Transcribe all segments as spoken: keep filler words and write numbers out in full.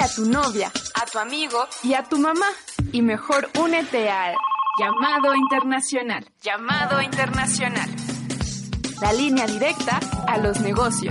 a tu novia, a tu amigo y a tu mamá. Y mejor únete al Llamado Internacional. Llamado Internacional. La línea directa a los negocios.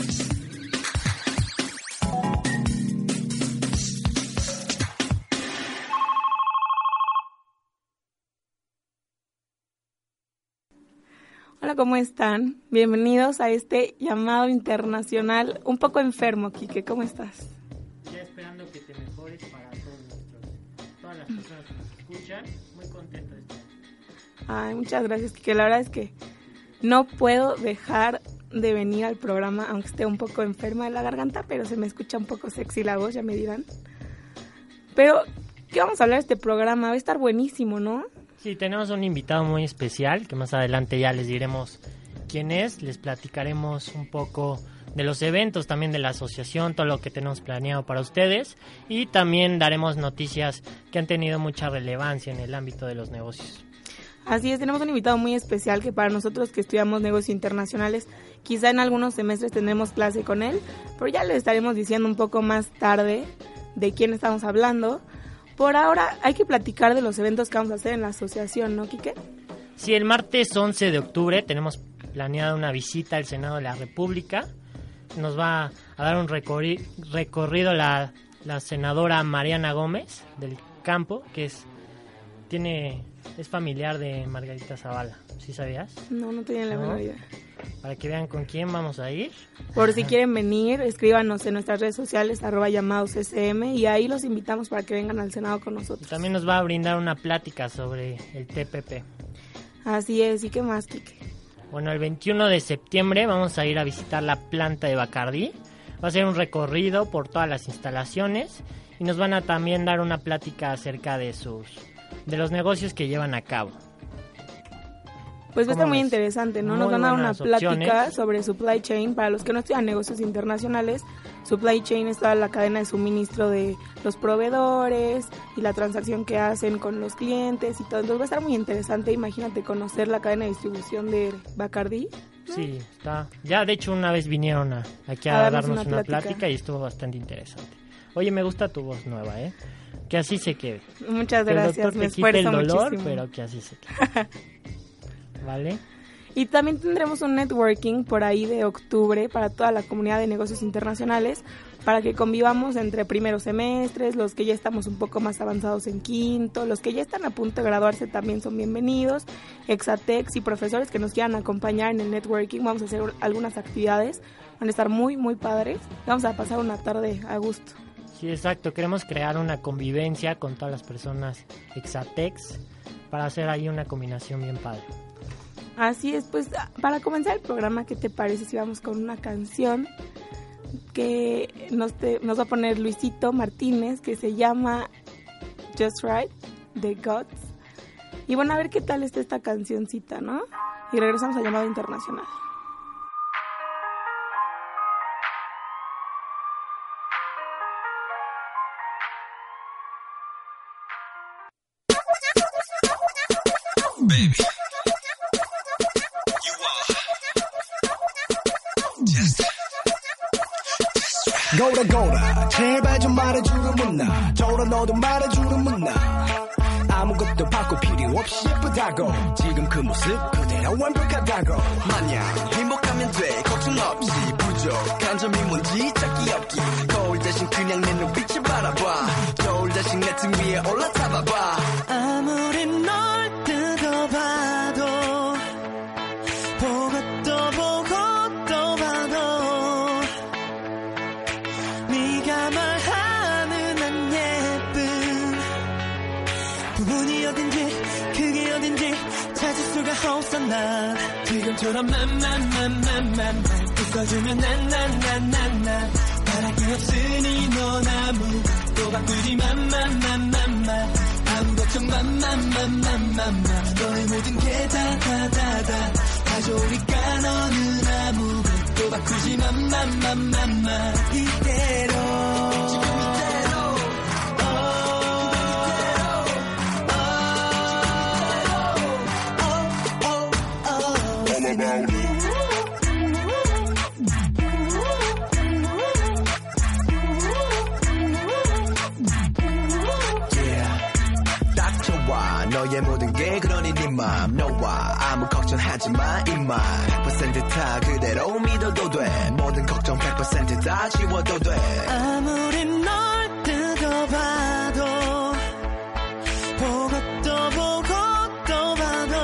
Hola, ¿cómo están? Bienvenidos a este Llamado Internacional. Un poco enfermo, Quique, ¿cómo estás? Ya esperando que te mejores para todos nuestros, todas las personas que nos escuchan. Muy contento de estar. Ay, muchas gracias, Quique. La verdad es que no puedo dejar de venir al programa, aunque esté un poco enferma de la garganta, pero se me escucha un poco sexy la voz, ya me dirán. Pero, ¿qué vamos a hablar de este programa? Va a estar buenísimo, ¿no? Sí, tenemos un invitado muy especial, que más adelante ya les diremos quién es. Les platicaremos un poco de los eventos, también de la asociación, todo lo que tenemos planeado para ustedes. Y también daremos noticias que han tenido mucha relevancia en el ámbito de los negocios. Así es, tenemos un invitado muy especial que para nosotros que estudiamos negocios internacionales, quizá en algunos semestres tendremos clase con él, pero ya le estaremos diciendo un poco más tarde de quién estamos hablando. Por ahora hay que platicar de los eventos que vamos a hacer en la asociación, ¿no, Quique? Sí, el martes once de octubre tenemos planeada una visita al Senado de la República. Nos va a dar un recorri- recorrido la, la senadora Mariana Gómez del Campo, que es tiene es familiar de Margarita Zavala. ¿Sí sabías? No, no tenía la menor idea. Para que vean con quién vamos a ir. Por si quieren venir, escríbanos en nuestras redes sociales, arroba llamados S M, y ahí los invitamos para que vengan al Senado con nosotros. Y también nos va a brindar una plática sobre el T P P. Así es, ¿y qué más, Quique? Bueno, el veintiuno de septiembre vamos a ir a visitar la planta de Bacardí. Va a ser un recorrido por todas las instalaciones y nos van a también dar una plática acerca de sus de los negocios que llevan a cabo. Pues va a estar muy ves? interesante, ¿no? Muy Nos van a dar una buenas plática opciones. sobre supply chain. Para los que no estudian negocios internacionales, supply chain es toda la cadena de suministro de los proveedores y la transacción que hacen con los clientes y todo. Entonces va a estar muy interesante, imagínate conocer la cadena de distribución de Bacardí. Sí, está. Ya de hecho una vez vinieron a, aquí a, A darnos darnos una una, plática. plática y estuvo bastante interesante. Oye, me gusta tu voz nueva, ¿eh? Que así se quede. Muchas Que el gracias, doctor me te quite el esfuerzo dolor, muchísimo. pero que así se quede. ¿Vale? Y también tendremos un networking por ahí de octubre para toda la comunidad de negocios internacionales, para que convivamos entre primeros semestres, los que ya estamos un poco más avanzados en quinto, los que ya están a punto de graduarse también son bienvenidos, Exatex y profesores que nos quieran acompañar en el networking. Vamos a hacer algunas actividades, van a estar muy, muy padres, vamos a pasar una tarde a gusto. Sí, exacto. Queremos crear una convivencia con todas las personas Exatex para hacer ahí una combinación bien padre. Así es, pues para comenzar el programa, ¿qué te parece si vamos con una canción que nos, te, nos va a poner Luisito Martínez, que se llama Just Right, de Gods? Y bueno, a ver qué tal está esta cancioncita, ¿no? Y regresamos al Llamado Internacional. Baby. 거울아 거울아 제발 좀 말해주는 문나 저울아 너도 말해주는 문나 아무것도 바꿀 필요 없이 예쁘다고 지금 그 모습 그대로 완벽하다고 마냥 행복하면 돼 걱정 없이 부족한 점이 뭔지 찾기 없기 거울 대신 그냥 내 눈빛을 바라봐 거울 대신 내 등 위에 올라타봐봐 아무리 널 뜯어봐도 보고 또 보고 또 봐도 네가 말하는 안 예쁜 부분이 어딘지 그게 어딘지 찾을 수가 없어 난 지금처럼 맘맘맘맘맘 웃어주면 난난난난난 바랄 게 없으니 넌 아무것도 바꾸지 맘맘맘맘맘 아무 걱정 맘맘맘맘맘 너의 모든 게 다 다 다 다 다 좋으니까 너는 아무것도 바꾸지 맘맘맘맘맘 이대로 지금 이대로 너의 모든 게 그러니 네 맘 너와 아무 걱정하지 마 임마 백 퍼센트 다 그대로 믿어도 돼 모든 걱정 백 퍼센트 다 지워도 돼 아무리 널 뜨고 봐도 보고 또 보고 또 봐도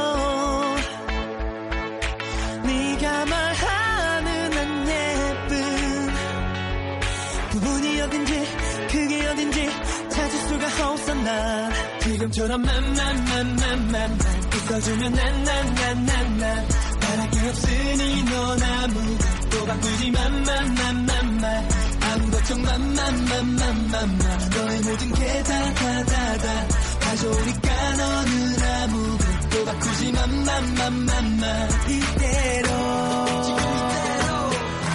네가 말하는 안 예쁜 부분이 어딘지 그게 어딘지 찾을 수가 없어 난 지금처럼 맘맘맘맘맘 웃어주면 난난난난난 바랄 게 없으니 넌 아무것도 바꾸지 맘맘맘맘맘 아무 걱정 맘맘맘맘맘 너의 모든 게 다 다 다 다 다 좋으니까 너는 아무것도 바꾸지 맘맘맘맘맘 이대로 지금 이대로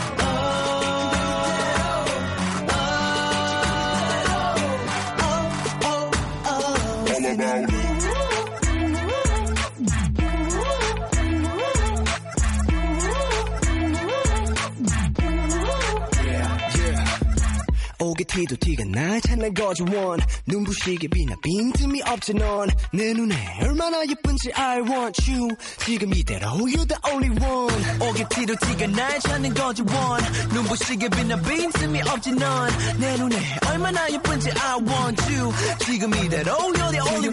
오게 티도 티가 날 찾는 거지 원 눈부시게 빛나 빈틈이 없지 넌 내 눈에 얼마나 예쁜지 I want you 지금 이대로 you're the only one 오게 티도 티가 날 찾는 거지 원 눈부시게 빛나 빈틈이 없지 넌 내 눈에 얼마나 예쁜지 I want you 지금 이대로 you're the only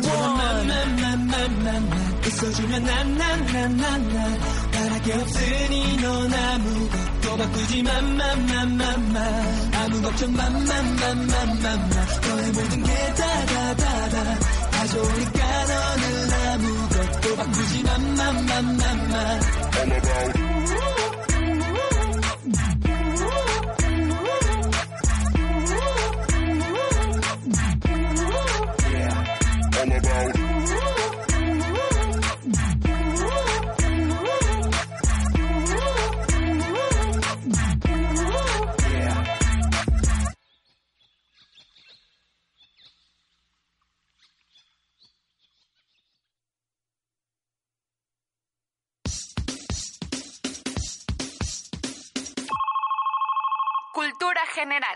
one 있어주면 난난난난난 바랄 게 없으니 넌 아무것도 바꾸지 맘맘맘맘맘 아무 걱정 맘맘맘맘맘 너의 모든 게 다 다 다 다 다 좋으니까 너는 아무것도 바꾸지 맘맘맘맘맘 Cultura general.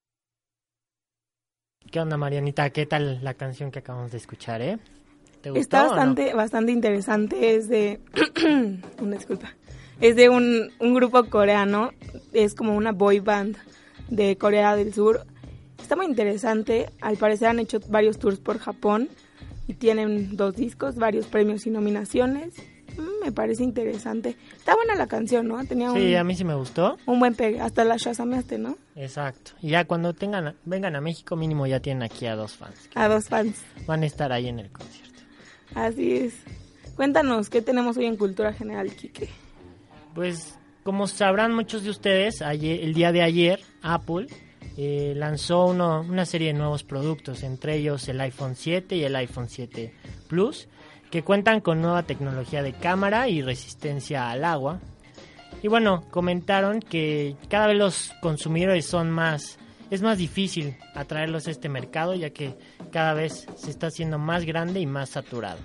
¿Qué onda, Marianita? ¿Qué tal la canción que acabamos de escuchar, eh? ¿Te gustó? Está bastante, no? bastante interesante. Es de... una disculpa. Es de un, un grupo coreano. Es como una boy band de Corea del Sur. Está muy interesante. Al parecer han hecho varios tours por Japón. Y tienen dos discos, varios premios y nominaciones. Me parece interesante. Está buena la canción, ¿no? Tenía un, sí, a mí sí me gustó. Un buen pegue. Hasta la shazameaste, ¿no? Exacto. Y ya cuando tengan vengan a México, mínimo ya tienen aquí a dos fans. A dos fans. Van a estar ahí en el concierto. Así es. Cuéntanos, ¿qué tenemos hoy en Cultura General, Quique? Pues, como sabrán muchos de ustedes, ayer, el día de ayer, Apple eh, lanzó uno, una serie de nuevos productos, entre ellos el iPhone siete y el iPhone siete Plus, que cuentan con nueva tecnología de cámara y resistencia al agua. Y bueno, comentaron que cada vez los consumidores son más, es más difícil atraerlos a este mercado, ya que cada vez se está haciendo más grande y más saturado.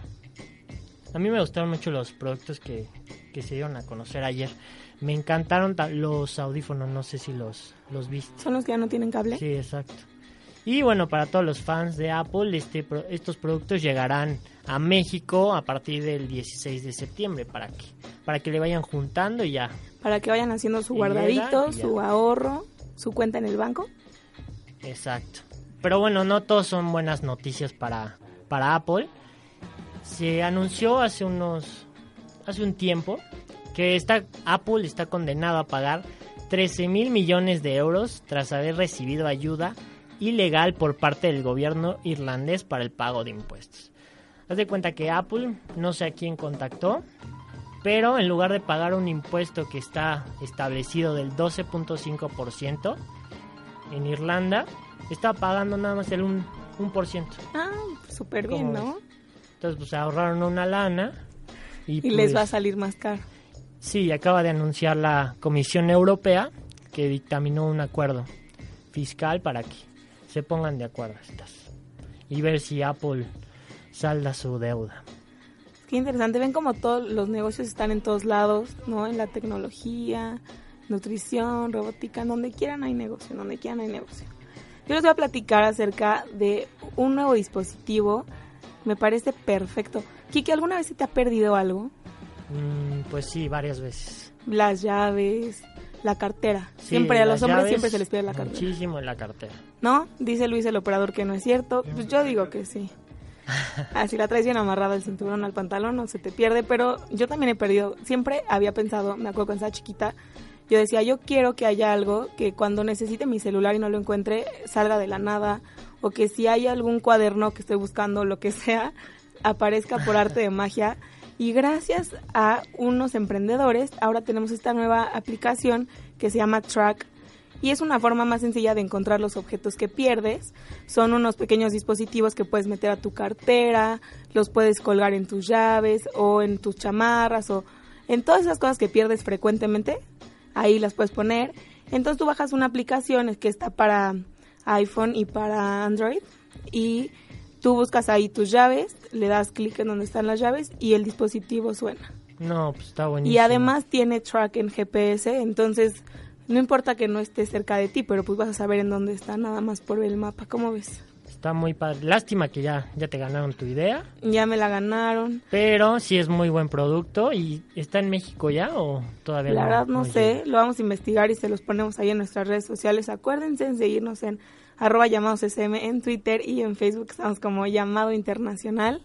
A mí me gustaron mucho los productos que, que se dieron a conocer ayer. Me encantaron ta- los audífonos, no sé si los, los viste. ¿Son los que ya no tienen cable? Sí, exacto. Y bueno, para todos los fans de Apple, este estos productos llegarán a México a partir del dieciséis de septiembre para que para que le vayan juntando y ya. Para que vayan haciendo su guardadito, su ahorro, su cuenta en el banco. Exacto. Pero bueno, no todos son buenas noticias para, para Apple. Se anunció hace unos hace un tiempo que está, Apple está condenado a pagar trece mil millones de euros tras haber recibido ayuda ilegal por parte del gobierno irlandés para el pago de impuestos. Haz de cuenta que Apple, no sé a quién contactó, pero en lugar de pagar un impuesto que está establecido del doce punto cinco por ciento en Irlanda, está pagando nada más el un por ciento. Ah, súper bien, ¿no? Ves? Entonces, pues ahorraron una lana. Y, y pues, les va a salir más caro. Sí, acaba de anunciar la Comisión Europea que dictaminó un acuerdo fiscal para que se pongan de acuerdo estas y ver si Apple salda su deuda. Qué interesante, ven como todos los negocios están en todos lados, ¿no? En la tecnología, nutrición, robótica, en donde quieran hay negocio, en donde quieran hay negocio. Yo les voy a platicar acerca de un nuevo dispositivo Me parece perfecto. Kiki, ¿alguna vez se te ha perdido algo? Mm, pues sí, varias veces. Las llaves, la cartera. Sí, siempre a los las hombres llaves, siempre se les pierde la cartera. Muchísimo en la cartera. ¿No? Dice Luis el operador que no es cierto. Pues yo digo que sí. Así la traes bien amarrada el cinturón al pantalón, no se te pierde, pero yo también he perdido. Siempre había pensado, me acuerdo cuando estaba chiquita, yo decía, yo quiero que haya algo que cuando necesite mi celular y no lo encuentre, salga de la nada, o que si hay algún cuaderno que estoy buscando, lo que sea, aparezca por arte de magia. Y gracias a unos emprendedores, ahora tenemos esta nueva aplicación que se llama Track, y es una forma más sencilla de encontrar los objetos que pierdes. Son unos pequeños dispositivos que puedes meter a tu cartera, los puedes colgar en tus llaves o en tus chamarras o en todas esas cosas que pierdes frecuentemente. Ahí las puedes poner. Entonces tú bajas una aplicación que está para iPhone y para Android y tú buscas ahí tus llaves, le das clic en donde están las llaves y el dispositivo suena. No, pues está buenísimo. Y además tiene track en G P S, entonces no importa que no esté cerca de ti, pero pues vas a saber en dónde está nada más por ver el mapa. ¿Cómo ves? Está muy padre. Lástima que ya, ya te ganaron tu idea. Ya me la ganaron. Pero sí es muy buen producto. ¿Y está en México ya o todavía La no? verdad no, no sé, llega? lo vamos a investigar y se los ponemos ahí en nuestras redes sociales. Acuérdense en seguirnos en arroba llamados S M en Twitter y en Facebook estamos como Llamado Internacional.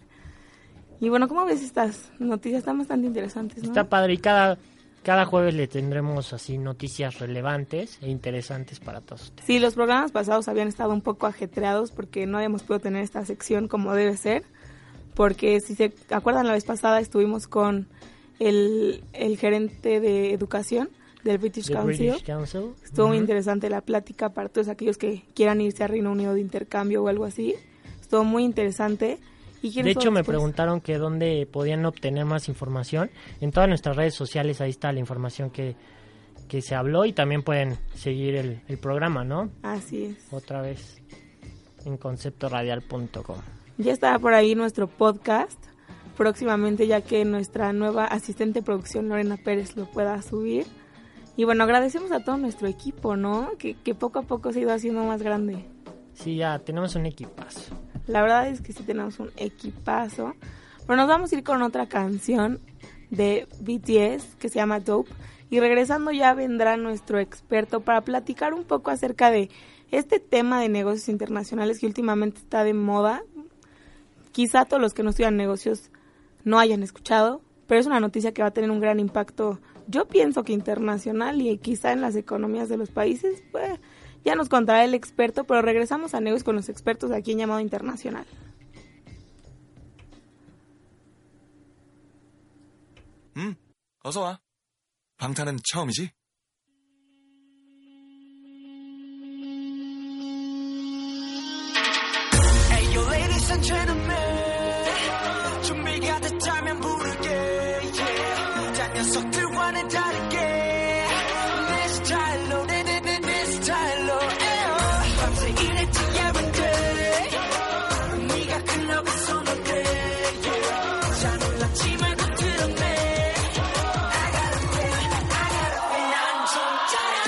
Y bueno, ¿cómo ves estas noticias? Están bastante interesantes, ¿no? Está padre y cada, cada jueves le tendremos así noticias relevantes e interesantes para todos ustedes. Sí, los programas pasados habían estado un poco ajetreados porque no habíamos podido tener esta sección como debe ser. Porque si se acuerdan, la vez pasada estuvimos con el, el gerente de educación del British The Council. British Council. Estuvo muy Ujú. interesante la plática para todos aquellos que quieran irse a Reino Unido de intercambio o algo así. Estuvo muy interesante. ¿Y quién De estuvo hecho, me después? preguntaron que dónde podían obtener más información. En todas nuestras redes sociales ahí está la información que, que se habló y también pueden seguir el, el programa, ¿no? Así es. Otra vez en concepto radial punto com. Ya estará por ahí nuestro podcast próximamente, ya que nuestra nueva asistente de producción, Lorena Pérez, lo pueda subir. Y bueno, agradecemos a todo nuestro equipo, ¿no? Que, que poco a poco se ha ido haciendo más grande. Sí, ya tenemos un equipazo. La verdad es que sí tenemos un equipazo. Pero nos vamos a ir con otra canción de B T S que se llama Dope. Y regresando ya vendrá nuestro experto para platicar un poco acerca de este tema de negocios internacionales que últimamente está de moda. Quizá todos los que no estudian negocios no hayan escuchado, pero es una noticia que va a tener un gran impacto, yo pienso que internacional y quizá en las economías de los países. Pues ya nos contará el experto, pero regresamos a negocios con los expertos aquí en Llamado Internacional. 응, 어서 와. 방탄은 처음이지? Hey, yo, ladies and gentlemen, 준비가 됐다면 부를게. Yeah. 자, 녀석들과는 다르게 내 스타일로, 내, 내, 내, 내 스타일로. 에어. 밤새 일했지 every day. 네가 클럽에 손을 대. Yeah. 자, 놀랐지 말고 들었네. I gotta pay, I gotta pay. 난 진짜야.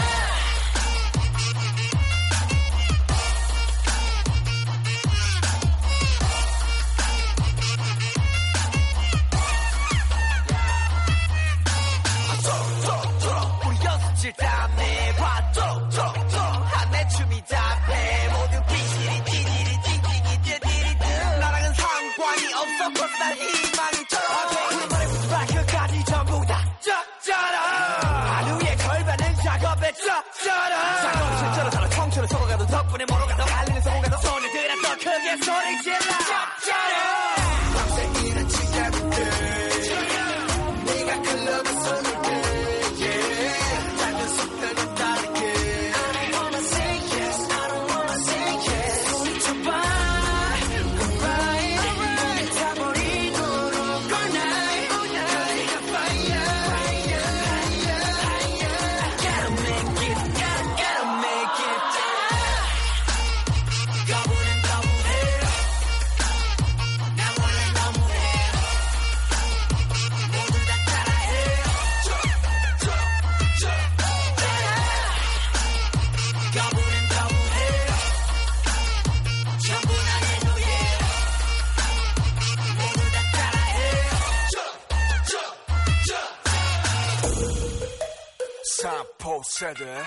세대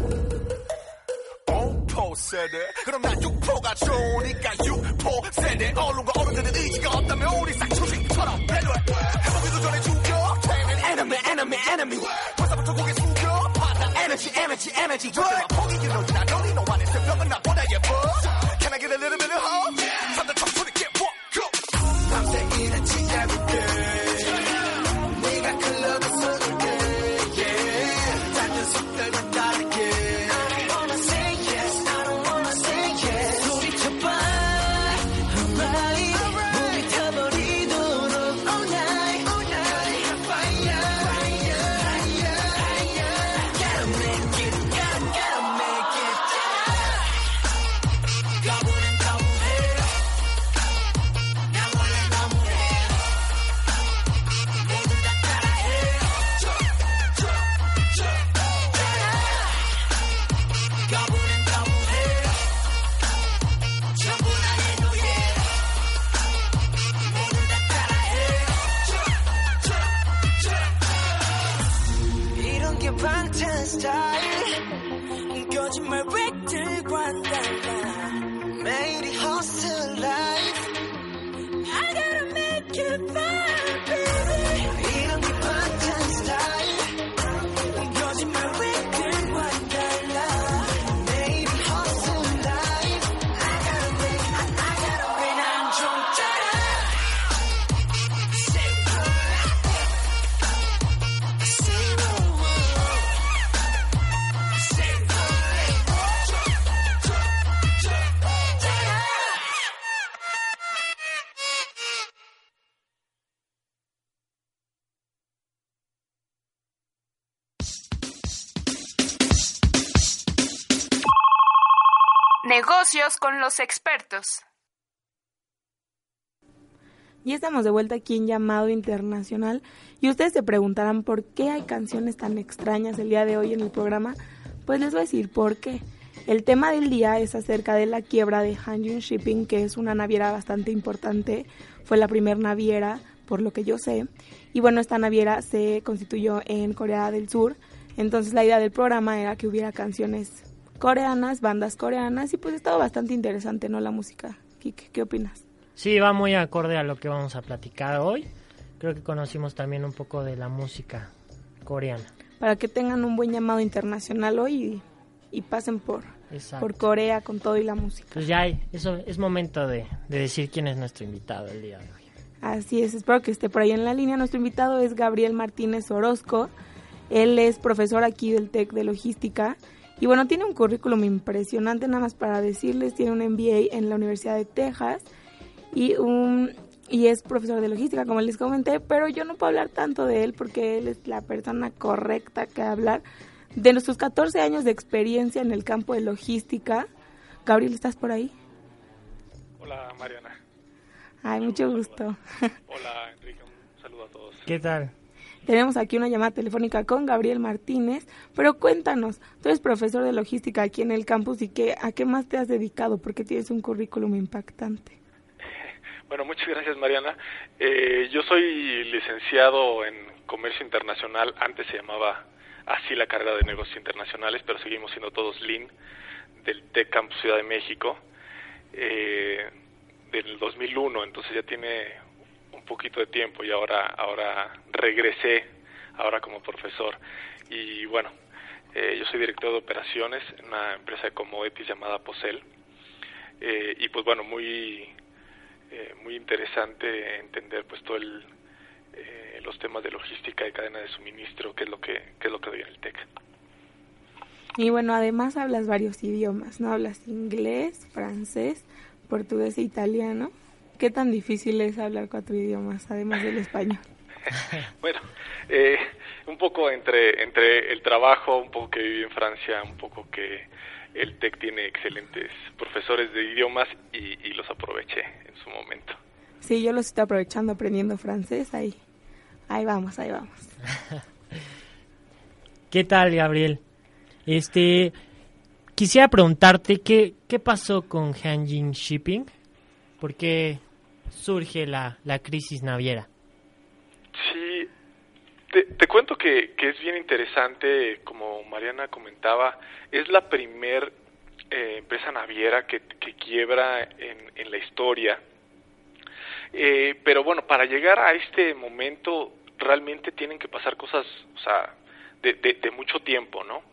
오포 세대 그럼 난 육포가 좋으니까 육포 세대 언론과 어른들의 의지가 없다면 우리 싹초식처럼 배려해 해보기도 전에 죽여 enemy enemy enemy 벌써부터 고개 숙여 받아 energy energy energy 절대로 포기기 너희나 너희 너만의 새벽은 나보다 예뻐 Can I get a little bit of hope? 삼단 청소리 get walk go 밤새 일은 지겨울게 네가 클럽에 쏘줄게 yeah 단전 속들과 다르게 I don't wanna say yes I don't wanna say yes 소리쳐봐 alright 몸이 타버리도록 all night all night fire fire fire gotta make it gotta gotta make it 가보는 가보해 나 원래 너무해 모두 다 따라해 가보는 가보해 전부 다 해도해 모두 다 따라해 이런 게 방탄 스타일 거짓말 획들과는 달라 매일이 hustle life I gotta make it fun baby 이런 게 방탄 스타일 거짓말 획들과는 달라 매일이 hustle life I gotta make I, I gotta make 난좀 짜라 Say Negocios con los expertos. Ya estamos de vuelta aquí en Llamado Internacional y ustedes se preguntarán por qué hay canciones tan extrañas el día de hoy en el programa. Pues les voy a decir por qué. El tema del día es acerca de la quiebra de Hanjin Shipping, que es una naviera bastante importante. Fue la primera naviera, por lo que yo sé. Y bueno, esta naviera se constituyó en Corea del Sur. Entonces la idea del programa era que hubiera canciones coreanas, bandas coreanas, y pues ha estado bastante interesante, ¿no? La música. Kike, ¿qué opinas? Sí, va muy acorde a lo que vamos a platicar hoy. Creo que conocimos también un poco de la música coreana. Para que tengan un buen llamado internacional hoy y, y pasen por, por Corea con todo y la música. Pues ya hay, eso es momento de, de decir quién es nuestro invitado el día de hoy. Así es, espero que esté por ahí en la línea. Nuestro invitado es Gabriel Martínez Orozco. Él es profesor aquí del TEC de Logística. Y bueno, tiene un currículum impresionante, nada más para decirles. Tiene un M B A en la Universidad de Texas y un y es profesor de logística, como les comenté, pero yo no puedo hablar tanto de él porque él es la persona correcta que hablar de nuestros catorce años de experiencia en el campo de logística. Gabriel, ¿estás por ahí? Hola, Mariana. Ay, mucho gusto. Hola, Enrique, un saludo a todos. ¿Qué tal? Tenemos aquí una llamada telefónica con Gabriel Martínez, pero cuéntanos, tú eres profesor de logística aquí en el campus y qué, ¿a qué más te has dedicado? Porque tienes un currículum impactante. Bueno, muchas gracias, Mariana. Eh, yo soy licenciado en Comercio Internacional, antes se llamaba así la carrera de Negocios Internacionales, pero seguimos siendo todos L I N, del TEC Campus Ciudad de México, eh, del dos mil uno, entonces ya tiene un poquito de tiempo y ahora ahora regresé ahora como profesor. Y bueno, eh, yo soy director de operaciones en una empresa de commodities llamada Posel, eh, y pues bueno, muy eh, muy interesante entender pues todo el eh, los temas de logística y cadena de suministro, que es lo que que es lo que doy en el TEC. Y bueno, además hablas varios idiomas, ¿no? Hablas inglés, francés, portugués e italiano. ¿Qué tan difícil es hablar cuatro idiomas, además del español? Bueno, eh, un poco entre entre el trabajo, un poco que viví en Francia, un poco que el TEC tiene excelentes profesores de idiomas y, y los aproveché en su momento. Sí, yo los estoy aprovechando aprendiendo francés, ahí, ahí vamos, ahí vamos. ¿Qué tal, Gabriel? Este, quisiera preguntarte qué qué pasó con Hanjin Shipping, ¿por qué surge la la crisis naviera? Sí, Te, te cuento que, que es bien interesante, como Mariana comentaba, es la primer eh, empresa naviera que, que quiebra en, en la historia. Eh, pero bueno, para llegar a este momento realmente tienen que pasar cosas, o sea, de, de, de mucho tiempo, ¿no?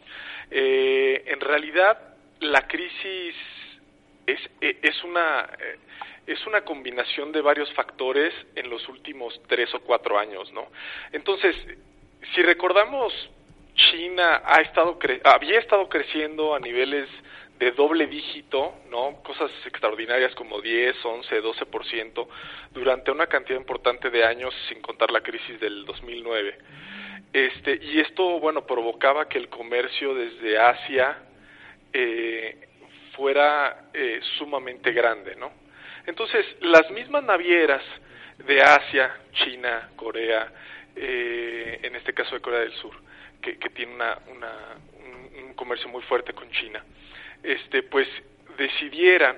Eh, en realidad la crisis es, es una es una combinación de varios factores en los últimos tres o cuatro años, ¿no? Entonces, si recordamos, China ha estado cre- había estado creciendo a niveles de doble dígito, ¿no? Cosas extraordinarias como diez, once, doce por ciento durante una cantidad importante de años, sin contar la crisis del dos mil nueve. Este, y esto, bueno, provocaba que el comercio desde Asia eh, fuera eh, sumamente grande, ¿no? Entonces, las mismas navieras de Asia, China, Corea, eh, en este caso de Corea del Sur, que, que tiene una, una, un, un comercio muy fuerte con China, este, pues decidieran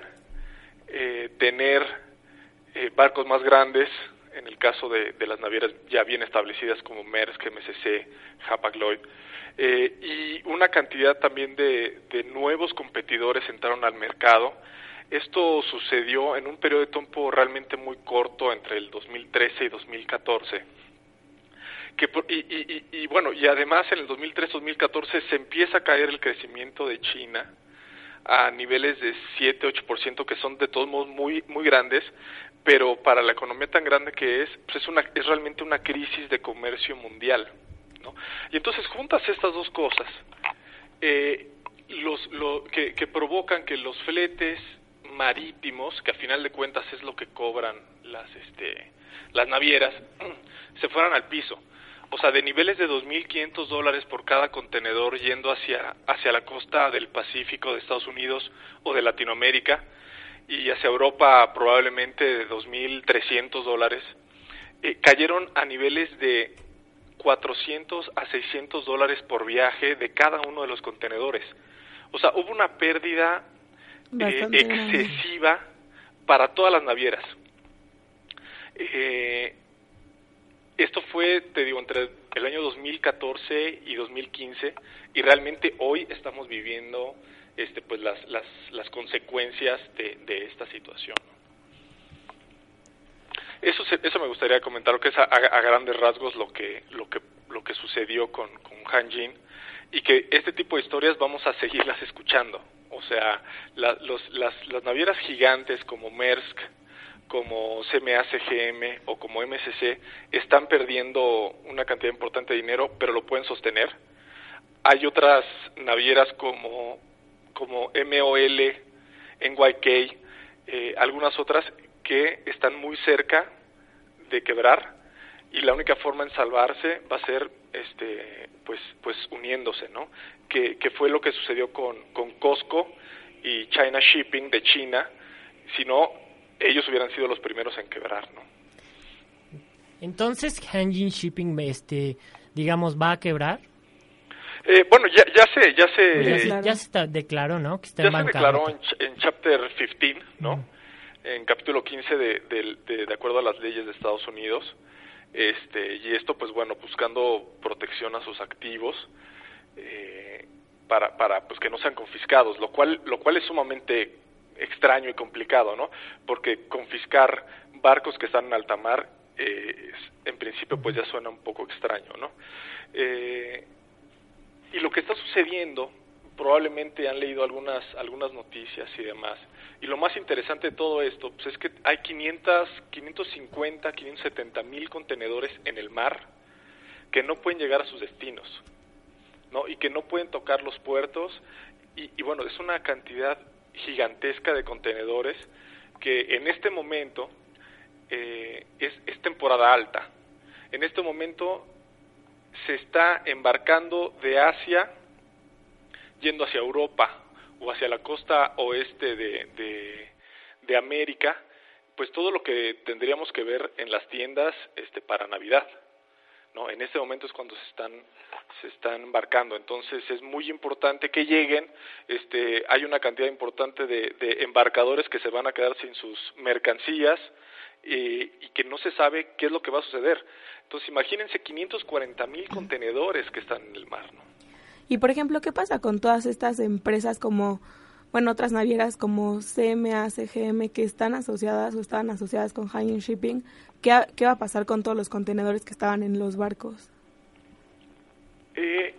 eh, tener eh, barcos más grandes, en el caso de, de las navieras ya bien establecidas como Maersk, M S C, Hapag-Lloyd, eh, y una cantidad también de, de nuevos competidores entraron al mercado. Esto sucedió en un periodo de tiempo realmente muy corto, entre el dos mil trece y dos mil catorce. Que, y, y, y, y bueno, y además en el dos mil trece dos mil catorce se empieza a caer el crecimiento de China a niveles de siete a ocho por ciento, que son de todos modos muy muy grandes, pero para la economía tan grande que es, pues es una es realmente una crisis de comercio mundial, ¿no? Y entonces juntas estas dos cosas, eh, los lo que, que provocan que los fletes marítimos, que a final de cuentas es lo que cobran las este las navieras, se fueran al piso. O sea, de niveles de dos mil quinientos dólares por cada contenedor yendo hacia hacia la costa del Pacífico de Estados Unidos o de Latinoamérica, y hacia Europa probablemente de dos mil trescientos dólares, eh, cayeron a niveles de cuatrocientos a seiscientos dólares por viaje de cada uno de los contenedores. O sea, hubo una pérdida eh, excesiva para todas las navieras. Eh, esto fue, te digo, entre el año dos mil catorce y dos mil quince, y realmente hoy estamos viviendo este pues las las las consecuencias de, de esta situación. Eso se, eso me gustaría comentar, lo que es a, a grandes rasgos lo que lo que lo que sucedió con con Hanjin, y que este tipo de historias vamos a seguirlas escuchando. O sea, la, los las las navieras gigantes como Maersk, como C M A C G M o como M S C están perdiendo una cantidad importante de dinero, pero lo pueden sostener. Hay otras navieras como como M O L, N Y K, eh, algunas otras que están muy cerca de quebrar, y la única forma en salvarse va a ser este pues pues uniéndose, ¿no? Que que fue lo que sucedió con con COSCO y China Shipping de China. Si no, ellos hubieran sido los primeros en quebrar, ¿no? Entonces, Hanjin Shipping, este, digamos, ¿va a quebrar? Eh, bueno, ya ya se ya se Pues ya, se, ya se está, declaró, ¿no? Que está ya en se bancarrota. declaró en, en Chapter quince, ¿no? Mm. En capítulo quince de, de, de, de acuerdo a las leyes de Estados Unidos, este y esto, pues bueno, buscando protección a sus activos, eh, para para pues que no sean confiscados, lo cual lo cual es sumamente extraño y complicado, ¿no? Porque confiscar barcos que están en alta mar, eh, en principio pues ya suena un poco extraño, ¿no? Eh, y lo que está sucediendo, probablemente han leído algunas algunas noticias y demás, y lo más interesante de todo esto pues es que hay quinientos, quinientos cincuenta, quinientos setenta mil contenedores en el mar que no pueden llegar a sus destinos, ¿no? Y que no pueden tocar los puertos, y, y bueno, es una cantidad gigantesca de contenedores que en este momento eh, es, es temporada alta. En este momento se está embarcando de Asia yendo hacia Europa o hacia la costa oeste de, de, de América, pues todo lo que tendríamos que ver en las tiendas este, para Navidad, ¿no? En este momento es cuando se están se están embarcando. Entonces es muy importante que lleguen. Este hay una cantidad importante de, de embarcadores que se van a quedar sin sus mercancías, eh, y que no se sabe qué es lo que va a suceder. Entonces imagínense quinientos cuarenta mil contenedores que están en el mar, ¿no? Y por ejemplo, ¿qué pasa con todas estas empresas como, bueno, otras navieras como C M A, C G M, que están asociadas o estaban asociadas con Haiyan Shipping? ¿Qué, ¿Qué va a pasar con todos los contenedores que estaban en los barcos? Eh,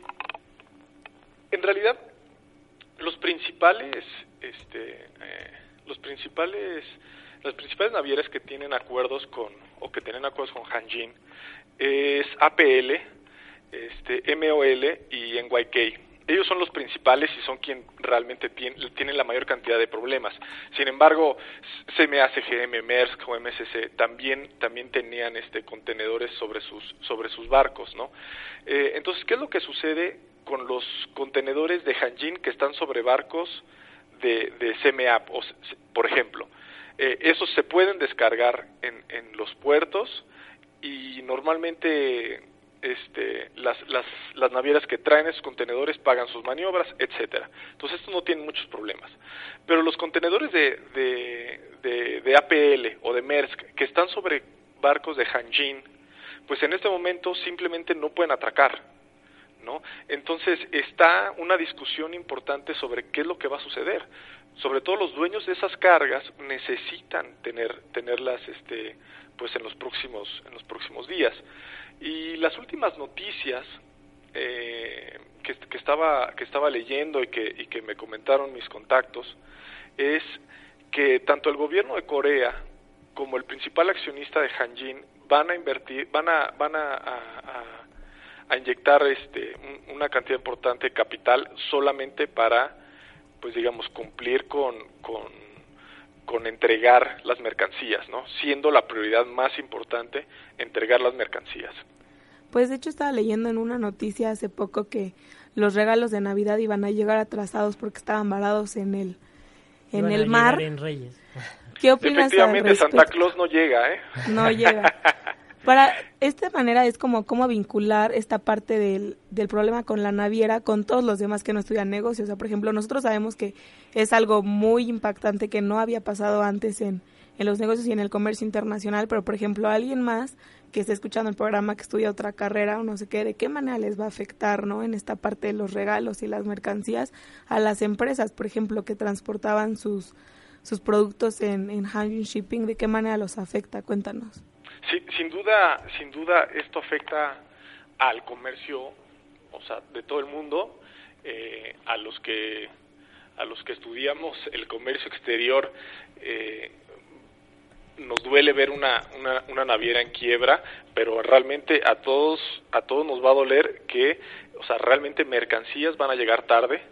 en realidad, los principales, este, eh, los principales, las principales navieras que tienen acuerdos con, o que tienen acuerdos con Hanjin, es A P L, este, M O L y N Y K. Ellos son los principales y son quien realmente tiene, tienen la mayor cantidad de problemas. Sin embargo, C M A, C G M, Maersk o M S C también también tenían este contenedores sobre sus sobre sus barcos, ¿no? Eh, entonces, ¿qué es lo que sucede con los contenedores de Hanjin que están sobre barcos de, de C M A, o, por ejemplo? Eh, esos se pueden descargar en, en los puertos y normalmente este, las, las, las navieras que traen esos contenedores pagan sus maniobras, etcétera. Entonces estos no tienen muchos problemas. Pero los contenedores de, de, de, de A P L o de Maersk que están sobre barcos de Hanjin, pues en este momento simplemente no pueden atracar, ¿no? Entonces está una discusión importante sobre qué es lo que va a suceder. Sobre todo los dueños de esas cargas necesitan tener tenerlas este pues en los próximos en los próximos días. Y las últimas noticias eh, que, que estaba que estaba leyendo y que y que me comentaron mis contactos es que tanto el gobierno de Corea como el principal accionista de Hanjin van a invertir van a van a, a, a a inyectar este un, una cantidad importante de capital solamente para, pues digamos, cumplir con, con, con entregar las mercancías, ¿no? Siendo la prioridad más importante entregar las mercancías. Pues de hecho estaba leyendo en una noticia hace poco que los regalos de Navidad iban a llegar atrasados porque estaban varados en el en iban el a mar. En Reyes. ¿Qué opinas al Efectivamente, respecto? Santa Claus no llega, ¿eh? No llega. Para esta manera es como cómo vincular esta parte del, del problema con la naviera con todos los demás que no estudian negocios. O sea, por ejemplo, nosotros sabemos que es algo muy impactante que no había pasado antes en, en los negocios y en el comercio internacional, pero por ejemplo, alguien más que esté escuchando el programa, que estudia otra carrera o no sé qué, ¿de qué manera les va a afectar, ¿no? En esta parte de los regalos y las mercancías a las empresas, por ejemplo, que transportaban sus, sus productos en, en Haiyan Shipping, ¿de qué manera los afecta? Cuéntanos. Sí, sin duda, sin duda esto afecta al comercio, o sea, de todo el mundo, eh, a los que a los que estudiamos el comercio exterior, eh, nos duele ver una, una una naviera en quiebra, pero realmente a todos a todos nos va a doler que, o sea, realmente mercancías van a llegar tarde.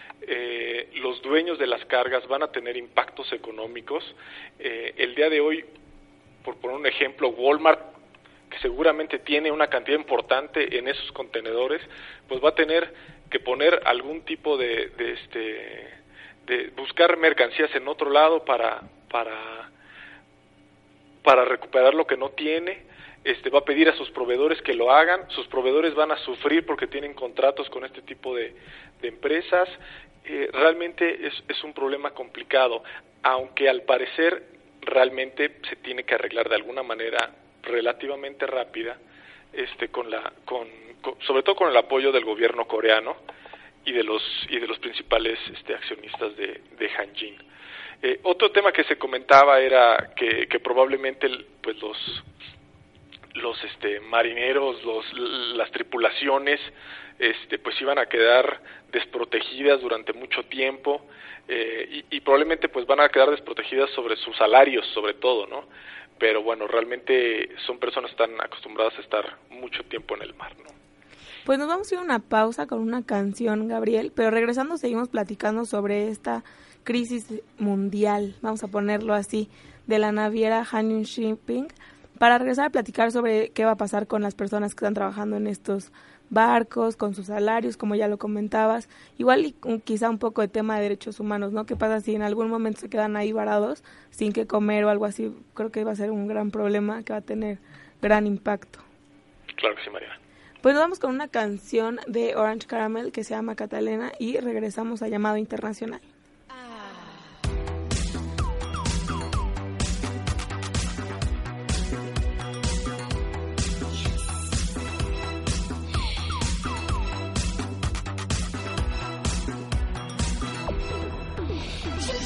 Eh, los dueños de las cargas van a tener impactos económicos. Eh, el día de hoy, por poner un ejemplo, Walmart, que seguramente tiene una cantidad importante en esos contenedores, pues va a tener que poner algún tipo de, de este de buscar mercancías en otro lado para para para recuperar lo que no tiene. Este va a pedir a sus proveedores que lo hagan. Sus proveedores van a sufrir porque tienen contratos con este tipo de, de empresas. Eh, realmente es, es un problema complicado, aunque al parecer realmente se tiene que arreglar de alguna manera relativamente rápida, este con la con, con sobre todo con el apoyo del gobierno coreano y de los y de los principales este accionistas de de Hanjin. Eh, otro tema que se comentaba era que, que probablemente pues los los este marineros, los las tripulaciones este pues iban a quedar desprotegidas durante mucho tiempo. Eh, y, y probablemente pues van a quedar desprotegidas sobre sus salarios, sobre todo, ¿no? Pero bueno, realmente son personas que están acostumbradas a estar mucho tiempo en el mar, ¿no? Pues nos vamos a ir a una pausa con una canción, Gabriel, pero regresando seguimos platicando sobre esta crisis mundial, vamos a ponerlo así, de la naviera Haiyan Shipping, para regresar a platicar sobre qué va a pasar con las personas que están trabajando en estos barcos, con sus salarios, como ya lo comentabas, igual y quizá un poco de tema de derechos humanos, ¿no? ¿Qué pasa si en algún momento se quedan ahí varados sin que comer o algo así? Creo que va a ser un gran problema que va a tener gran impacto. Claro que sí, Mariana. Pues nos vamos con una canción de Orange Caramel que se llama Catalina y regresamos a Llamado Internacional.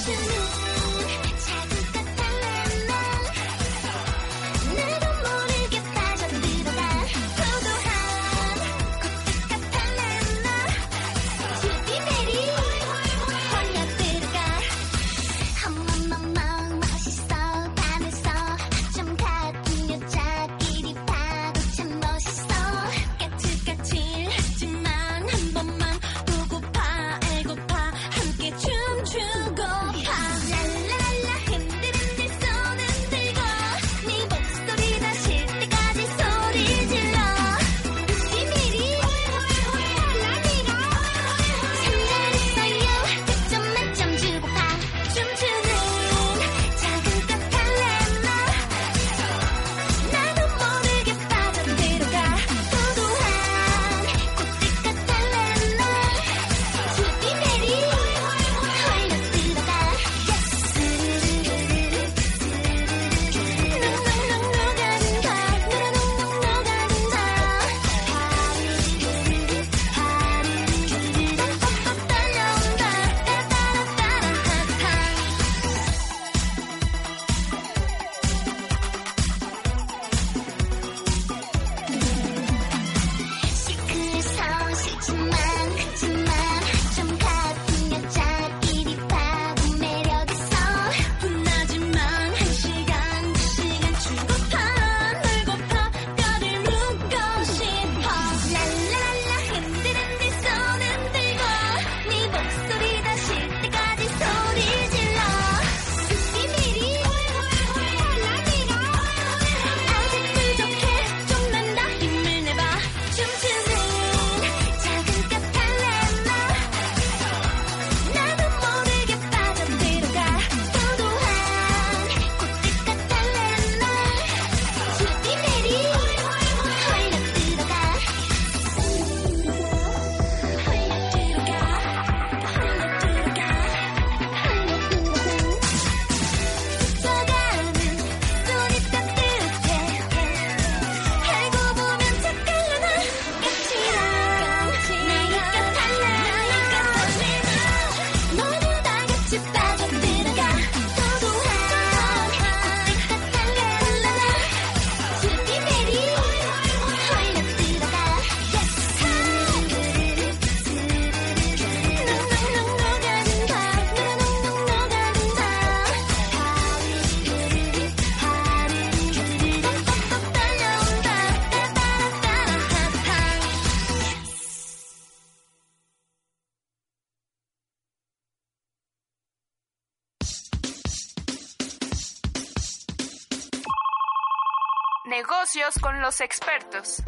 Negocios con los expertos.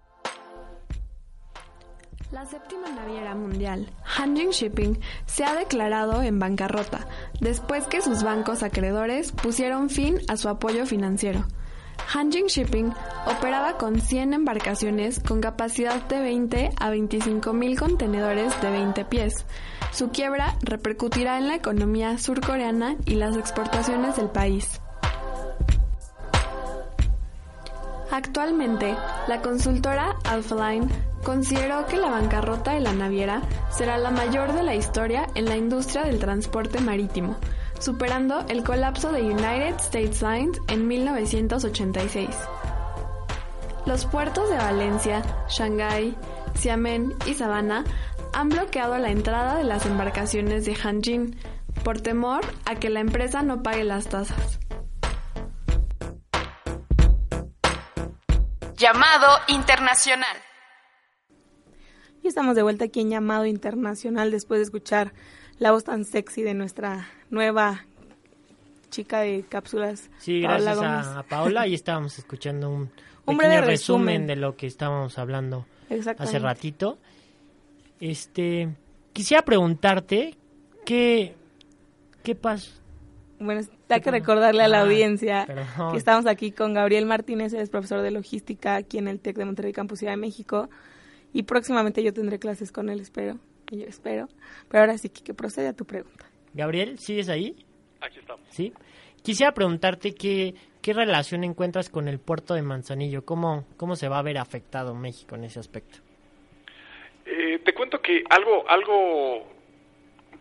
La séptima naviera mundial, Hanjin Shipping, se ha declarado en bancarrota después que sus bancos acreedores pusieron fin a su apoyo financiero. Hanjin Shipping operaba con cien embarcaciones con capacidad de veinte a veinticinco mil contenedores de veinte pies. Su quiebra repercutirá en la economía surcoreana y las exportaciones del país. Actualmente, la consultora Alphaline consideró que la bancarrota de la naviera será la mayor de la historia en la industria del transporte marítimo, superando el colapso de United States Lines en mil novecientos ochenta y seis. Los puertos de Valencia, Shanghái, Xiamen y Savannah han bloqueado la entrada de las embarcaciones de Hanjin por temor a que la empresa no pague las tasas. Llamado Internacional. Y estamos de vuelta aquí en Llamado Internacional después de escuchar la voz tan sexy de nuestra nueva chica de cápsulas. Sí, Paola gracias Gómez. a, a Paola. Y estábamos escuchando un, Un pequeño breve resumen. resumen de lo que estábamos hablando Exactamente. hace ratito. Este, quisiera preguntarte qué, qué pasó. Bueno, hay que recordarle a la Ah, audiencia perdón. que estamos aquí con Gabriel Martínez, él es profesor de logística aquí en el TEC de Monterrey, Campus Ciudad de México, y próximamente yo tendré clases con él, espero, y yo espero. Pero ahora sí que, que procede a tu pregunta. Gabriel, ¿sigues ahí? Aquí estamos. Sí. Quisiera preguntarte qué, qué relación encuentras con el puerto de Manzanillo, cómo, cómo se va a ver afectado México en ese aspecto. Eh, te cuento que algo, algo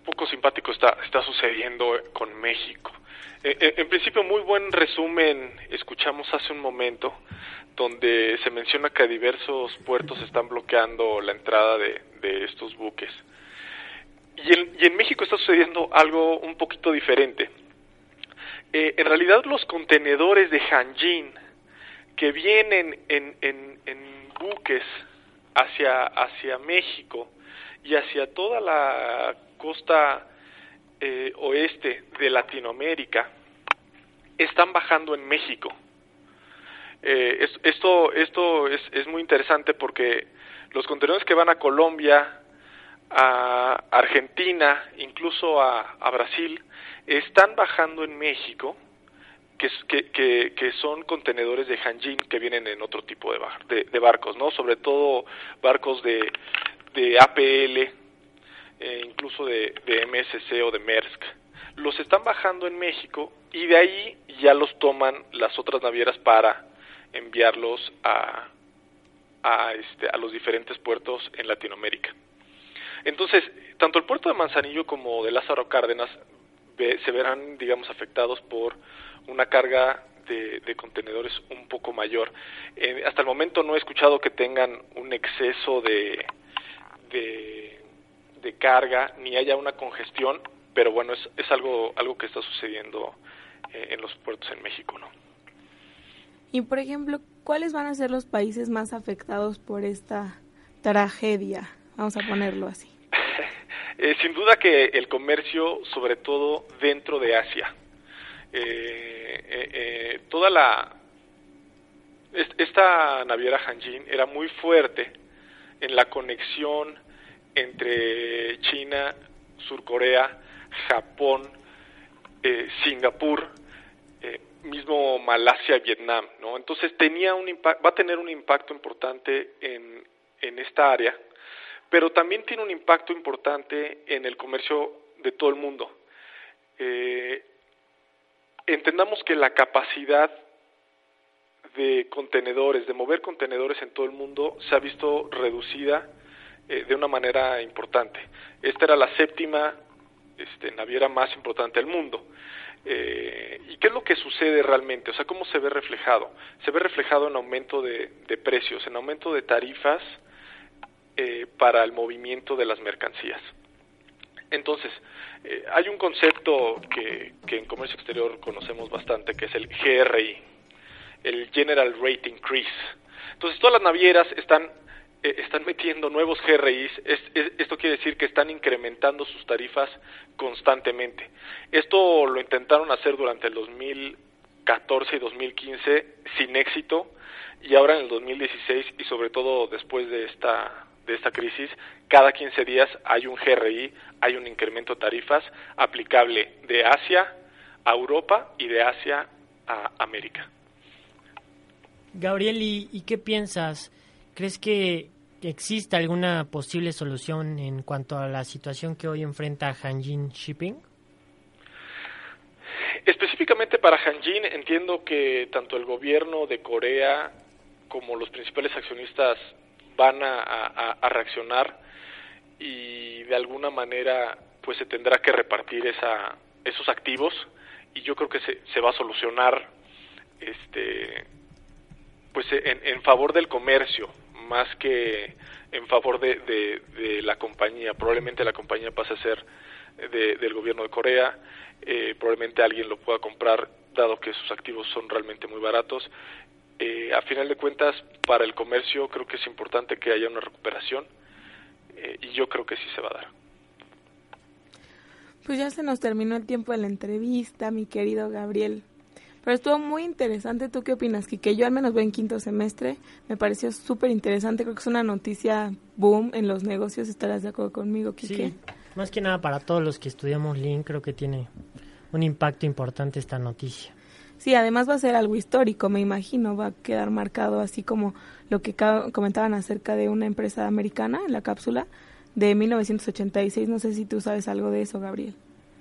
poco simpático está, está sucediendo con México. Eh, eh, en principio, muy buen resumen escuchamos hace un momento, donde se menciona que diversos puertos están bloqueando la entrada de, de estos buques. Y en, y en México está sucediendo algo un poquito diferente. Eh, en realidad, los contenedores de Hanjin que vienen en, en, en buques hacia, hacia México y hacia toda la costa eh, oeste de Latinoamérica, están bajando en México. Eh, es, esto esto es, es muy interesante porque los contenedores que van a Colombia, a Argentina, incluso a, a Brasil, están bajando en México, que, que, que, que son contenedores de Hanjin que vienen en otro tipo de, bar, de, de barcos, ¿no? Sobre todo barcos de, de A P L, eh, incluso de, de M S C o de Maersk. Los están bajando en México y de ahí ya los toman las otras navieras para enviarlos a, a, este, a los diferentes puertos en Latinoamérica. Entonces, tanto el puerto de Manzanillo como de Lázaro Cárdenas ve, se verán, digamos, afectados por una carga de, de contenedores un poco mayor. Eh, hasta el momento no he escuchado que tengan un exceso de, de, de carga, ni haya una congestión, pero bueno, es, es algo, algo que está sucediendo eh, en los puertos en México, ¿no? Y, por ejemplo, ¿cuáles van a ser los países más afectados por esta tragedia? Vamos a ponerlo así. eh, sin duda que el comercio, sobre todo dentro de Asia. Eh, eh, eh, toda la... Esta naviera Hanjin era muy fuerte en la conexión entre China, Sur Corea, Japón, eh, Singapur, eh, mismo Malasia, Vietnam, ¿no? Entonces tenía un impact, va a tener un impacto importante en, en esta área, pero también tiene un impacto importante en el comercio de todo el mundo. Eh, entendamos que la capacidad de contenedores, de mover contenedores en todo el mundo, se ha visto reducida eh, de una manera importante. Esta era la séptima este, naviera más importante del mundo. Eh, ¿Y qué es lo que sucede realmente? O sea, ¿cómo se ve reflejado? Se ve reflejado en aumento de, de precios, en aumento de tarifas eh, para el movimiento de las mercancías. Entonces, eh, hay un concepto que, que en comercio exterior conocemos bastante, que es el G R I, el General Rate Increase. Entonces, todas las navieras están eh, están metiendo nuevos G R Is. Es, es, esto quiere decir que están incrementando sus tarifas constantemente. Esto lo intentaron hacer durante el dos mil catorce y dos mil quince sin éxito, y ahora en el dos mil dieciséis y sobre todo después de esta de esta crisis, cada quince días hay un G R I, hay un incremento de tarifas aplicable de Asia a Europa y de Asia a América. Gabriel, ¿y, y qué piensas? ¿Crees que existe alguna posible solución en cuanto a la situación que hoy enfrenta Hanjin Shipping? Específicamente para Hanjin, entiendo que tanto el gobierno de Corea como los principales accionistas van a, a, a reaccionar, y de alguna manera pues se tendrá que repartir esa, esos activos, y yo creo que se, se va a solucionar este pues en, en favor del comercio más que en favor de, de, de la compañía. Probablemente la compañía pase a ser de, del gobierno de Corea, eh, probablemente alguien lo pueda comprar dado que sus activos son realmente muy baratos. Eh, a final de cuentas, para el comercio creo que es importante que haya una recuperación, eh, y yo creo que sí se va a dar. Pues ya se nos terminó el tiempo de la entrevista, mi querido Gabriel. Pero estuvo muy interesante. ¿Tú qué opinas, Quique? Yo al menos voy en quinto semestre. Me pareció súper interesante. Creo que es una noticia boom en los negocios. ¿Estarás de acuerdo conmigo, Quique? Sí, más que nada para todos los que estudiamos Lean, creo que tiene un impacto importante esta noticia. Sí, además va a ser algo histórico, me imagino. Va a quedar marcado así como lo que comentaban acerca de una empresa americana en la cápsula de mil novecientos ochenta y seis. No sé si tú sabes algo de eso, Gabriel.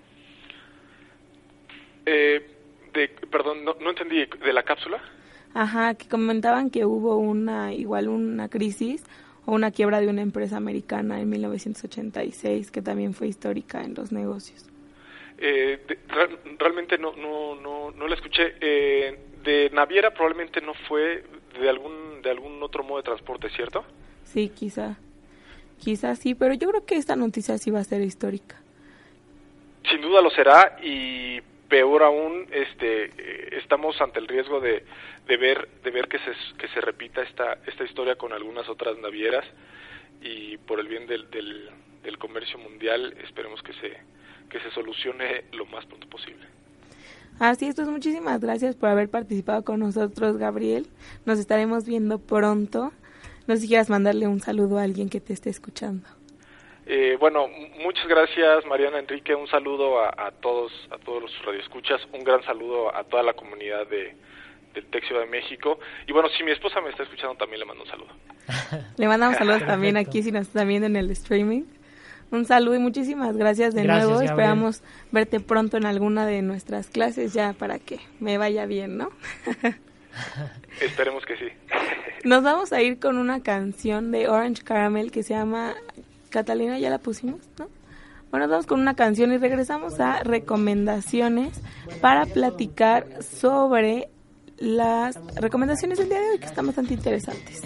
Eh... De, perdón, no, no entendí, ¿de la cápsula? Ajá, que comentaban que hubo una, igual una crisis o una quiebra de una empresa americana en mil novecientos ochenta y seis, que también fue histórica en los negocios. Eh, de, re, realmente no no no no la escuché. Eh, de naviera probablemente no fue, de algún de algún otro modo de transporte, ¿cierto? Sí, quizá, quizá sí, pero yo creo que esta noticia sí va a ser histórica. Sin duda lo será, y peor aún, este, eh, estamos ante el riesgo de, de ver de ver que se que se repita esta esta historia con algunas otras navieras, y por el bien del del, del comercio mundial esperemos que se que se solucione lo más pronto posible. Así es, pues muchísimas gracias por haber participado con nosotros, Gabriel. Nos estaremos viendo pronto. No sé si quieras mandarle un saludo a alguien que te esté escuchando. Eh, bueno, muchas gracias, Mariana, Enrique. Un saludo a, a todos a todos los radioescuchas. Un gran saludo a toda la comunidad de del Tec Ciudad de México. Y bueno, si mi esposa me está escuchando, también le mando un saludo. Le mandamos saludos también aquí, si nos están viendo en el streaming. Un saludo y muchísimas gracias de gracias, nuevo. Gabriel. Esperamos verte pronto en alguna de nuestras clases ya para que me vaya bien, ¿no? Esperemos que sí. Nos vamos a ir con una canción de Orange Caramel que se llama Catalina, ya la pusimos, ¿no? Bueno, nos vamos con una canción y regresamos a recomendaciones para platicar sobre las recomendaciones del día de hoy, que están bastante interesantes.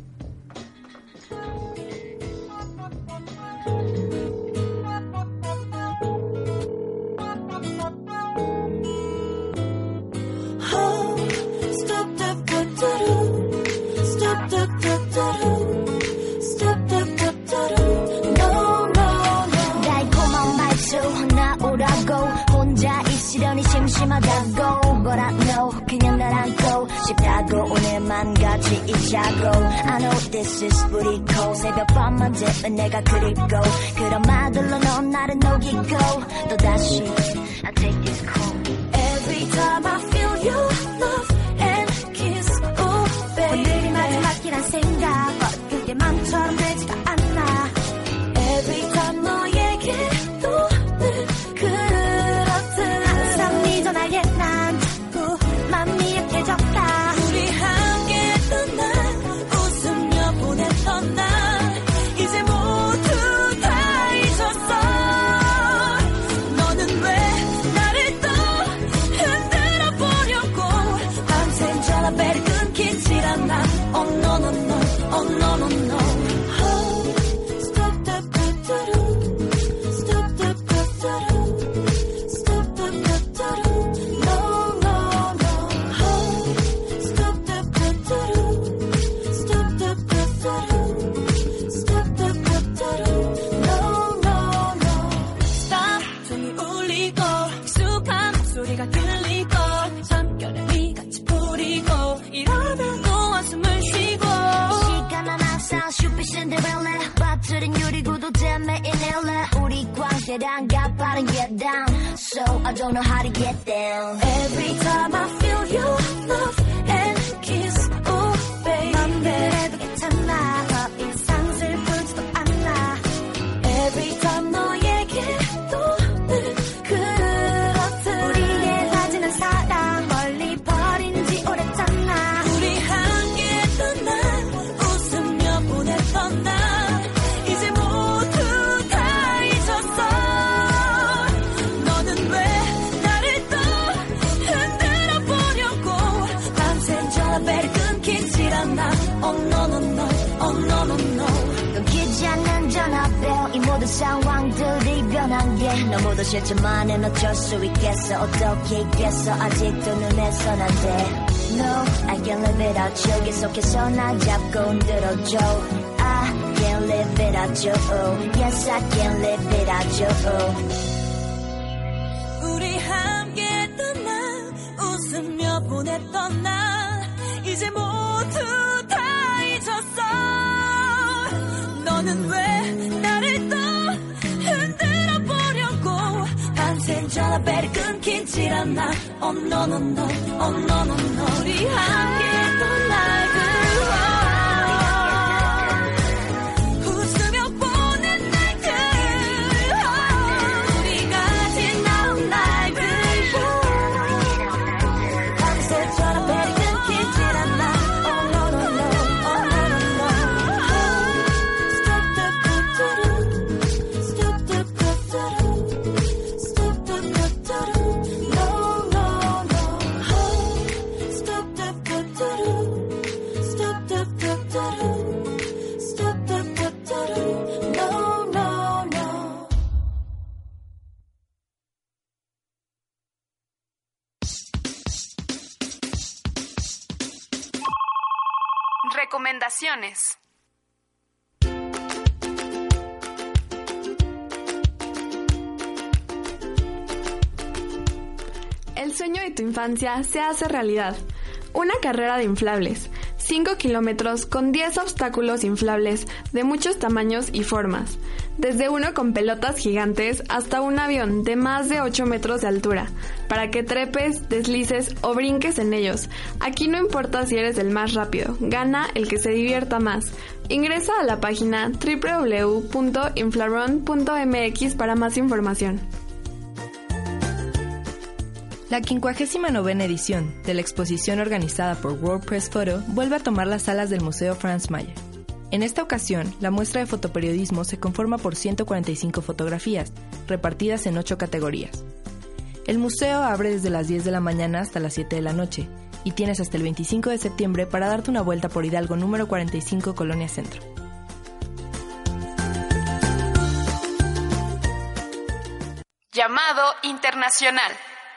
시련이 심심하다고 But I know 그냥 날 안고 싶다고 오늘만 같이 있자고 I know this is pretty cold 새벽밤만 되면 내가 그립고 그런 말들로 넌 나를 녹이고 또다시 I take this cold Every time I feel your love and kiss Oh baby 오늘이 마지막이란 생각 그게 맘처럼 되지가 않아 Every time 너에게 또는 나의 난 자꾸 맘이 약해졌다 우리 함께 했던 날 웃으며 보냈던 날 이제 모두 다 잊었어 너는 왜 나를 또 흔들어 보려고 밤샘 전화벨을 끊기질 않아 Oh no no no Oh no no no Oh stop that Stop that 계단 가파른 계단 So I don't know how to get down Every time I feel your love and kiss Oh baby 맘대로 괜찮아 더 이상 슬프지도 않아 Every time 너에게 또는 그렇듯 우리의 빠지는 사랑 멀리 버린 지 오랬잖아 우리 함께 했던 날 웃으며 보냈던 날 이제 모두 다 잊었어 너는 왜 나를 또 흔들어 보려고 밤샘 전화벨을 끊기질 않아 Oh no no no Oh no no no 끊기지 않는 전화벨 이 모든 상황들이 변한 게 너무도 싫지만은 어쩔 수 있겠어 어떻게 있겠어 아직도 눈에선 안 돼 No I can't live without you 계속해서 나 잡고 흔들어줘 I can't live without you Yes I can't live without you 우리 함께 했던 날 웃으며 보냈던 날 이제 모두 다 잊었어 너는 왜 나를 또 흔들어 보려고 밤샘 전화벨을 끊기질 않아 Oh no no no Oh no no no 우리 함께 했던 날들 웃으며 보낸 날들 우리가 지나온 날들 밤새 전화벨이 끊기질 않아 Oh no no no Oh no no no Recomendaciones. El sueño de tu infancia se hace realidad. Una carrera de inflables. cinco kilómetros con diez obstáculos inflables de muchos tamaños y formas. Desde uno con pelotas gigantes hasta un avión de más de ocho metros de altura. Para que trepes, deslices o brinques en ellos. Aquí no importa si eres el más rápido. Gana el que se divierta más. Ingresa a la página doble u doble u doble u punto inflarun punto m x para más información. La quincuagésima novena edición de la exposición organizada por World Press Photo vuelve a tomar las salas del Museo Franz Mayer. En esta ocasión, la muestra de fotoperiodismo se conforma por ciento cuarenta y cinco fotografías, repartidas en ocho categorías. El museo abre desde las diez de la mañana hasta las siete de la noche, y tienes hasta el veinticinco de septiembre para darte una vuelta por Hidalgo número cuarenta y cinco, Colonia Centro. Llamado internacional.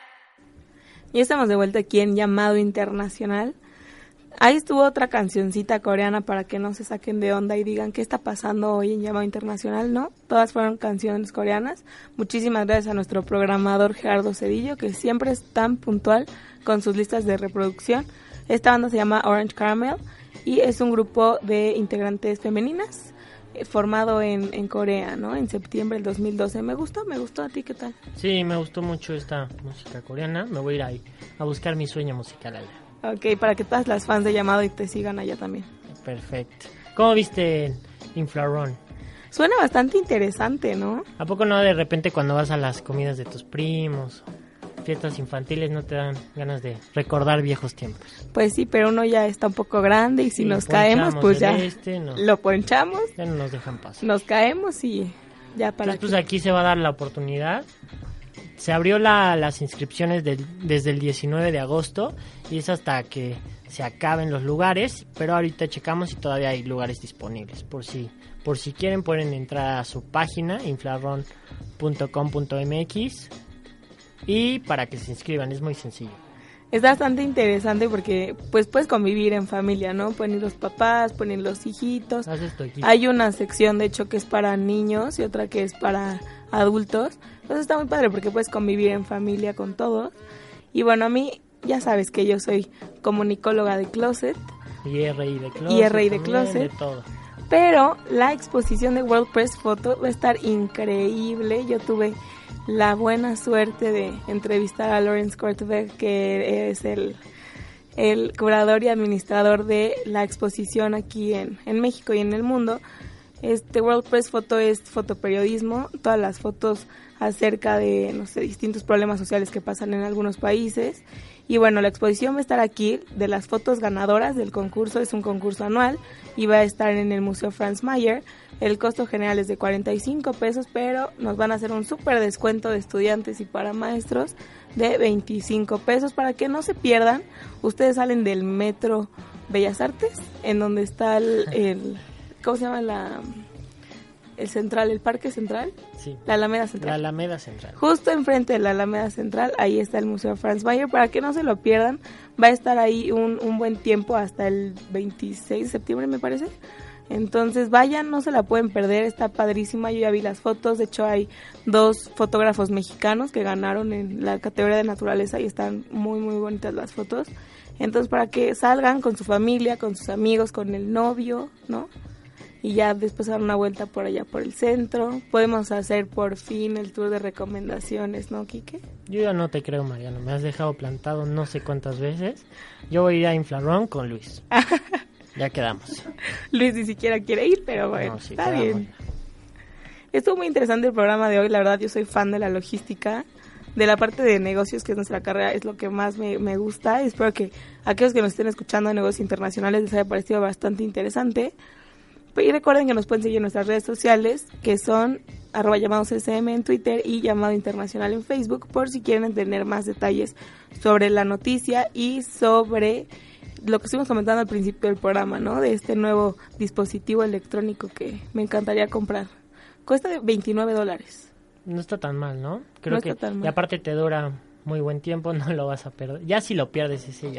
Ya estamos de vuelta aquí en Llamado Internacional. Ahí estuvo otra cancioncita coreana para que no se saquen de onda y digan qué está pasando hoy en Llamado Internacional, ¿no? Todas fueron canciones coreanas. Muchísimas gracias a nuestro programador Gerardo Cedillo, que siempre es tan puntual con sus listas de reproducción. Esta banda se llama Orange Caramel y es un grupo de integrantes femeninas eh, formado en, en Corea, ¿no? En septiembre del dos mil doce. Me gustó, me gustó. ¿A ti qué tal? Sí, me gustó mucho esta música coreana. Me voy a ir ahí a buscar mi sueño musical allá. Ok, para que todas las fans de Llamado y te sigan allá también. Perfecto. ¿Cómo viste Inflarun? Suena bastante interesante, ¿no? ¿A poco no de repente cuando vas a las comidas de tus primos, fiestas infantiles, no te dan ganas de recordar viejos tiempos? Pues sí, pero uno ya está un poco grande y si sí, nos caemos, pues ya este, no. Lo ponchamos. Ya no nos dejan pasar. Nos caemos y ya para Entonces, pues aquí se va a dar la oportunidad. Se abrió la, las inscripciones del, desde el diecinueve de agosto y es hasta que se acaben los lugares, pero ahorita checamos y todavía hay lugares disponibles. Por si por si quieren pueden entrar a su página inflarun punto com punto m x y para que se inscriban, es muy sencillo. Es bastante interesante porque pues puedes convivir en familia, ¿no? Pueden ir los papás, pueden ir los hijitos. Hay una sección de hecho que es para niños y otra que es para adultos. Entonces está muy padre porque puedes convivir en familia con todos. Y bueno, a mí ya sabes que yo soy comunicóloga de closet. Y R I de closet. Y R I de closet. De todo. Pero la exposición de World Press Photo va a estar increíble. Yo tuve la buena suerte de entrevistar a Lawrence Kortberg, que es el, el curador y administrador de la exposición aquí en, en México y en el mundo. Este World Press Photo es fotoperiodismo, todas las fotos acerca de, no sé, distintos problemas sociales que pasan en algunos países. Y bueno, la exposición va a estar aquí, de las fotos ganadoras del concurso, es un concurso anual y va a estar en el Museo Franz Mayer. El costo general es de cuarenta y cinco pesos, pero nos van a hacer un súper descuento de estudiantes y para maestros de veinticinco pesos para que no se pierdan. Ustedes salen del Metro Bellas Artes, en donde está el, el ¿cómo se llama? La, el central, el Parque Central. Sí. La Alameda Central. La Alameda Central. Justo enfrente de la Alameda Central, ahí está el Museo Franz Mayer, para que no se lo pierdan. Va a estar ahí un, un buen tiempo, hasta el veintiséis de septiembre me parece. Entonces vayan, no se la pueden perder, está padrísima. Yo ya vi las fotos, de hecho hay dos fotógrafos mexicanos que ganaron en la categoría de naturaleza y están muy muy bonitas las fotos. Entonces para que salgan con su familia, con sus amigos, con el novio, ¿no? Y ya después dar una vuelta por allá por el centro. Podemos hacer por fin el tour de recomendaciones, ¿no, Quique? Yo ya no te creo, Mariano, me has dejado plantado no sé cuántas veces. Yo voy a ir a Inflarun con Luis. Ya quedamos. Luis ni siquiera quiere ir, pero bueno, no, sí, está quedamos. bien. Estuvo muy interesante el programa de hoy, la verdad yo soy fan de la logística, de la parte de negocios, que es nuestra carrera, es lo que más me, me gusta. Espero que aquellos que nos estén escuchando de negocios internacionales les haya parecido bastante interesante. Y recuerden que nos pueden seguir en nuestras redes sociales, que son arroba llamados S M en Twitter y Llamado Internacional en Facebook, por si quieren tener más detalles sobre la noticia y sobre lo que estuvimos comentando al principio del programa, ¿no? De este nuevo dispositivo electrónico que me encantaría comprar. Cuesta veintinueve dólares. No está tan mal, ¿no? Creo no que está tan mal. Y aparte te dura muy buen tiempo, no lo vas a perder. Ya si lo pierdes ese ya.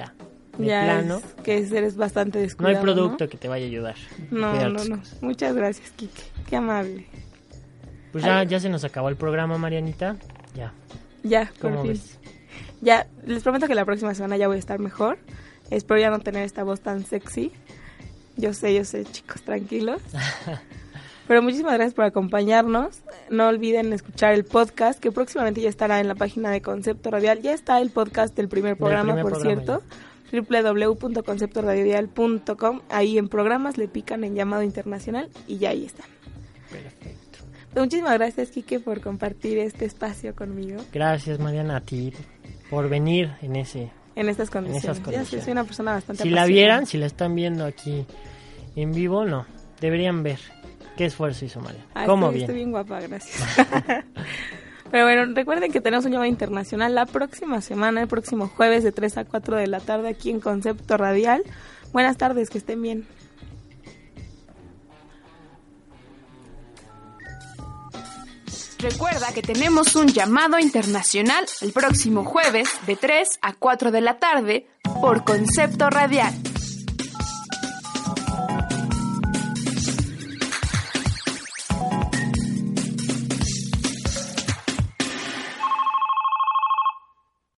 de ya plano. Es que eres bastante No descuidado, hay producto que te vaya a ayudar. No, Cuidar no, tus no. cosas. Muchas gracias, Kike. Qué amable. Pues ya, Ay. ya se nos acabó el programa, Marianita. Ya. Ya, por ¿Cómo fin. ves? Ya, les prometo que la próxima semana ya voy a estar mejor. Espero ya no tener esta voz tan sexy. Yo sé, yo sé, chicos, tranquilos. Pero muchísimas gracias por acompañarnos. No olviden escuchar el podcast, que próximamente ya estará en la página de Concepto Radial. Ya está el podcast del primer programa, primer por programa, cierto. doble u doble u doble u punto concepto radial punto com. Ahí en programas le pican en llamado internacional y ya ahí están. Perfecto. Pues muchísimas gracias, Kike, por compartir este espacio conmigo. Gracias, Mariana, a ti por venir en ese... En estas condiciones. esas Ya condiciones. sé, soy una persona bastante Si la apasionada. vieran, si la están viendo aquí en vivo, no. Deberían ver qué esfuerzo hizo Mariana. Ah, ¿Cómo estoy, bien? estoy bien guapa, gracias. Pero bueno, recuerden que tenemos un llamado internacional la próxima semana, el próximo jueves de tres a cuatro de la tarde aquí en Concepto Radial. Buenas tardes, que estén bien. Recuerda que tenemos un llamado internacional el próximo jueves de tres a cuatro de la tarde por Concepto Radial.